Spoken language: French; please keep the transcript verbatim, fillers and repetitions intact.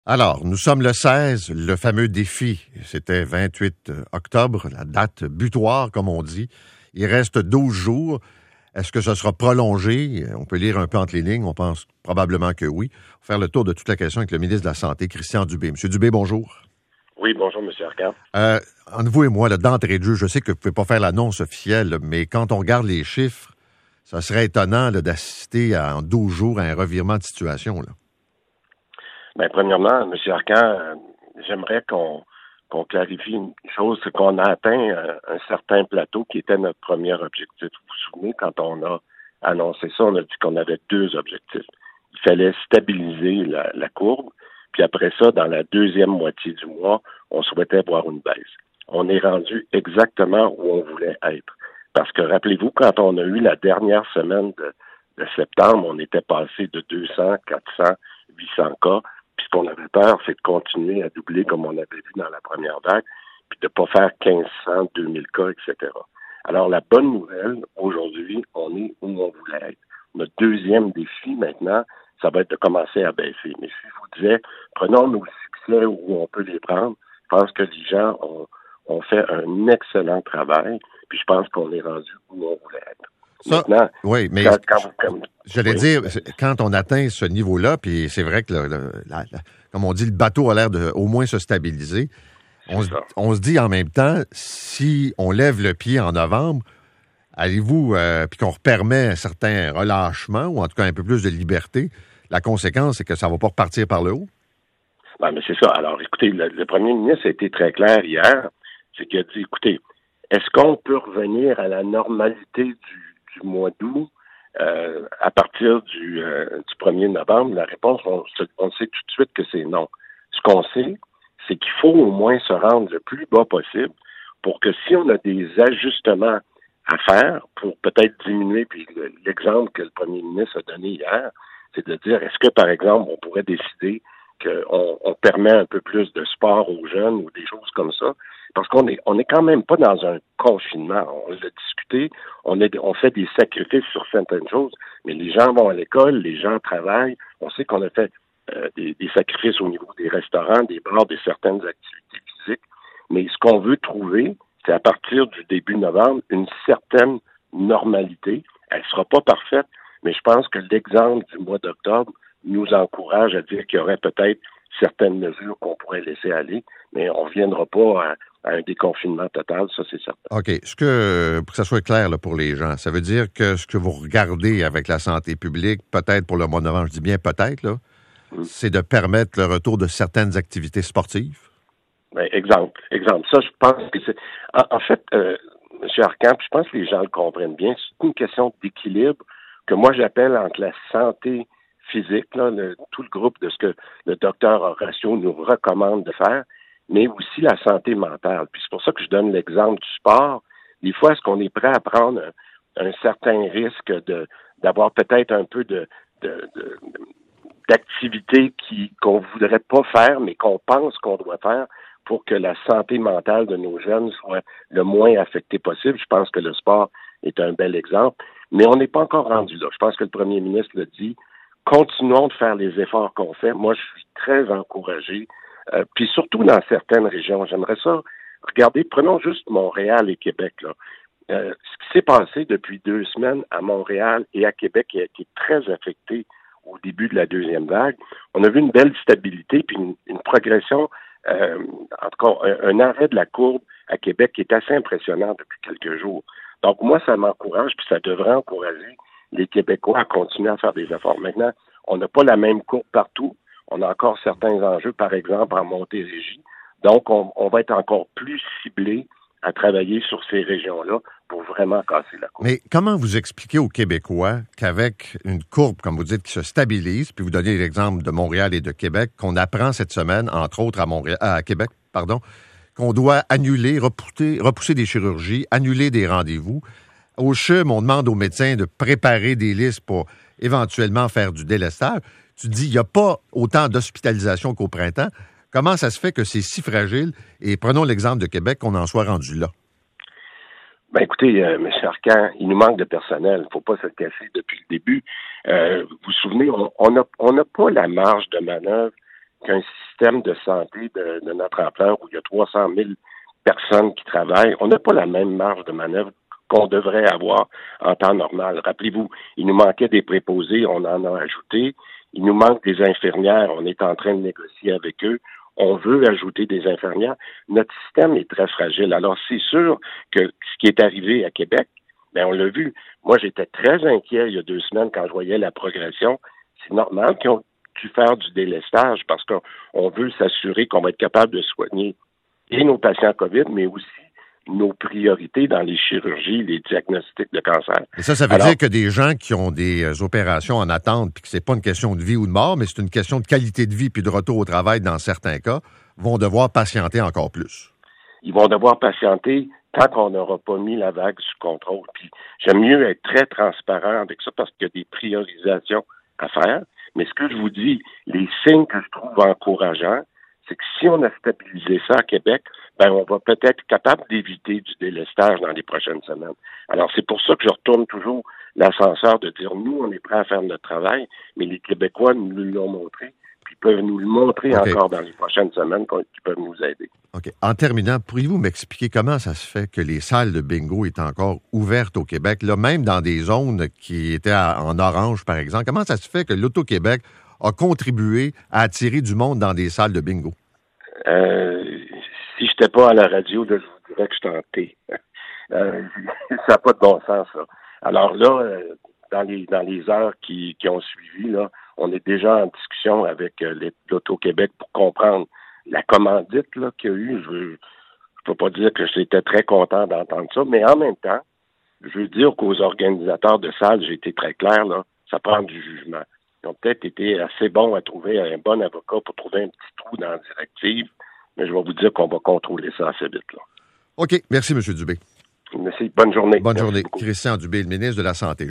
Alors, nous sommes le seize, le fameux défi. C'était vingt-huit octobre, la date butoir, comme on dit. Il reste douze jours. Est-ce que ce sera prolongé? On peut lire un peu entre les lignes. On pense probablement que oui. On va faire le tour de toute la question avec le ministre de la Santé, Christian Dubé. Monsieur Dubé, bonjour. Oui, bonjour, M. Arcand. Euh, entre vous et moi, là, d'entrée de jeu, je sais que vous ne pouvez pas faire l'annonce officielle, mais quand on regarde les chiffres, ça serait étonnant là, d'assister à, en douze jours à un revirement de situation, là. Bien, premièrement, M. Arcand, euh, j'aimerais qu'on qu'on clarifie une chose, c'est qu'on a atteint un, un certain plateau qui était notre premier objectif. Vous vous souvenez, quand on a annoncé ça, on a dit qu'on avait deux objectifs. Il fallait stabiliser la, la courbe, puis après ça, dans la deuxième moitié du mois, on souhaitait voir une baisse. On est rendu exactement où on voulait être. Parce que, rappelez-vous, quand on a eu la dernière semaine de, de septembre, on était passé de deux cents, quatre cents, huit cents cas. Puis ce qu'on avait peur, c'est de continuer à doubler comme on avait vu dans la première vague, puis de ne pas faire quinze cents, deux mille cas, et cetera. Alors, la bonne nouvelle, aujourd'hui, on est où on voulait être. Notre deuxième défi, maintenant, ça va être de commencer à baisser. Mais si je vous disais, prenons nos succès où on peut les prendre, je pense que les gens ont, ont fait un excellent travail, puis je pense qu'on est rendu où on voulait être. Ça, Maintenant, oui, mais quand, quand, quand, j'allais oui. dire, quand on atteint ce niveau-là, puis c'est vrai que, le, le, la, la, comme on dit, le bateau a l'air de au moins se stabiliser, on, on se dit en même temps, si on lève le pied en novembre, allez-vous, euh, puis qu'on permet un certain relâchement, ou en tout cas un peu plus de liberté, la conséquence, c'est que ça ne va pas repartir par le haut? Ben, mais c'est ça. Alors, écoutez, le, le premier ministre a été très clair hier, c'est qu'il a dit, écoutez, est-ce qu'on peut revenir à la normalité du, du mois d'août euh, à partir du, euh, du premier novembre? La réponse, on, on sait tout de suite que c'est non. Ce qu'on sait, c'est qu'il faut au moins se rendre le plus bas possible pour que si on a des ajustements à faire pour peut-être diminuer, puis l'exemple que le premier ministre a donné hier, c'est de dire, est-ce que, par exemple, on pourrait décider qu'on on permet un peu plus de sport aux jeunes ou des choses comme ça? Parce qu'on est on est quand même pas dans un confinement. On l'a discuté, on, est, on fait des sacrifices sur certaines choses, mais les gens vont à l'école, les gens travaillent. On sait qu'on a fait euh, des, des sacrifices au niveau des restaurants, des bars, de certaines activités physiques. Mais ce qu'on veut trouver, c'est à partir du début novembre, une certaine normalité. Elle sera pas parfaite, mais je pense que l'exemple du mois d'octobre nous encourage à dire qu'il y aurait peut-être certaines mesures qu'on pourrait laisser aller, mais on ne reviendra pas à, à un déconfinement total, ça c'est certain. OK. Ce que, pour que ça soit clair là, pour les gens, ça veut dire que ce que vous regardez avec la santé publique, peut-être pour le mois de novembre, je dis bien peut-être, là, mmh. c'est de permettre le retour de certaines activités sportives? Ben, exemple, exemple. Ça, je pense que c'est... En, en fait, euh, M. Arcand, je pense que les gens le comprennent bien, c'est une question d'équilibre que moi j'appelle entre la santé physique, là, le, tout le groupe de ce que le docteur Horacio nous recommande de faire, mais aussi la santé mentale. Puis c'est pour ça que je donne l'exemple du sport. Des fois, est-ce qu'on est prêt à prendre un, un certain risque de d'avoir peut-être un peu de, de, de d'activités qui qu'on voudrait pas faire, mais qu'on pense qu'on doit faire pour que la santé mentale de nos jeunes soit le moins affectée possible? Je pense que le sport est un bel exemple, mais on n'est pas encore rendu là. Je pense que le premier ministre l'a dit. Continuons de faire les efforts qu'on fait. Moi, je suis très encouragé. Euh, puis surtout dans certaines régions, j'aimerais ça. Regardez, prenons juste Montréal et Québec, là. Euh, ce qui s'est passé depuis deux semaines à Montréal et à Québec qui a été très affecté au début de la deuxième vague, on a vu une belle stabilité puis une, une progression, euh, en tout cas, un, un arrêt de la courbe à Québec qui est assez impressionnant depuis quelques jours. Donc, moi, ça m'encourage, puis ça devrait encourager les Québécois à continuer à faire des efforts. Maintenant, on n'a pas la même courbe partout. On a encore certains enjeux, par exemple, en Montérégie. Donc, on, on va être encore plus ciblé à travailler sur ces régions-là pour vraiment casser la courbe. Mais comment vous expliquez aux Québécois qu'avec une courbe, comme vous dites, qui se stabilise, puis vous donnez l'exemple de Montréal et de Québec, qu'on apprend cette semaine, entre autres à Montréal, à Québec, pardon, qu'on doit annuler, repousser, repousser des chirurgies, annuler des rendez-vous. Au C H U M, on demande aux médecins de préparer des listes pour éventuellement faire du délestage. Tu dis, il n'y a pas autant d'hospitalisation qu'au printemps. Comment ça se fait que c'est si fragile? Et prenons l'exemple de Québec, qu'on en soit rendu là. Ben écoutez, euh, M. Arcand, il nous manque de personnel. Il ne faut pas se le cacher depuis le début. Euh, vous vous souvenez, on n'a on a, on a pas la marge de manœuvre qu'un système de santé de, de notre ampleur où il y a trois cent mille personnes qui travaillent, on n'a pas la même marge de manœuvre qu'on devrait avoir en temps normal. Rappelez-vous, il nous manquait des préposés, on en a ajouté. Il nous manque des infirmières, on est en train de négocier avec eux. On veut ajouter des infirmières. Notre système est très fragile. Alors, c'est sûr que ce qui est arrivé à Québec, ben on l'a vu. Moi, j'étais très inquiet il y a deux semaines quand je voyais la progression. C'est normal qu'ils ont dû faire du délestage parce qu'on veut s'assurer qu'on va être capable de soigner et nos patients COVID, mais aussi nos priorités dans les chirurgies, les diagnostics de cancer. Et ça, ça veut Alors, dire que des gens qui ont des euh, opérations en attente, puis que c'est pas une question de vie ou de mort, mais c'est une question de qualité de vie puis de retour au travail dans certains cas, vont devoir patienter encore plus. Ils vont devoir patienter tant qu'on n'aura pas mis la vague sous contrôle. Puis j'aime mieux être très transparent avec ça parce qu'il y a des priorisations à faire. Mais ce que je vous dis, les signes que je trouve encourageants, c'est que si on a stabilisé ça à Québec, ben on va peut-être être capable d'éviter du délestage dans les prochaines semaines. Alors, c'est pour ça que je retourne toujours l'ascenseur de dire, nous, on est prêts à faire notre travail, mais les Québécois nous l'ont montré, puis peuvent nous le montrer Okay. encore dans les prochaines semaines, qui peuvent nous aider. OK. En terminant, pourriez-vous m'expliquer comment ça se fait que les salles de bingo est encore ouvertes au Québec, là, même dans des zones qui étaient à, en orange, par exemple? Comment ça se fait que l'Auto-Québec a contribué à attirer du monde dans des salles de bingo? Euh, si je n'étais pas à la radio, là, je vous dirais que je tentais. Euh, ça n'a pas de bon sens, ça. Alors là, euh, dans les dans les heures qui, qui ont suivi, là, on est déjà en discussion avec euh, les- l'Auto-Québec pour comprendre la commandite là, qu'il y a eu. Je ne peux pas dire que j'étais très content d'entendre ça, mais en même temps, je veux dire qu'aux organisateurs de salles, j'ai été très clair, là, ça prend du jugement. Ils ont peut-être été assez bons à trouver un bon avocat pour trouver un petit trou dans la directive, mais je vais vous dire qu'on va contrôler ça assez vite, là. OK. Merci, M. Dubé. Merci. Bonne journée. Bonne Merci journée. beaucoup. Christian Dubé, le ministre de la Santé.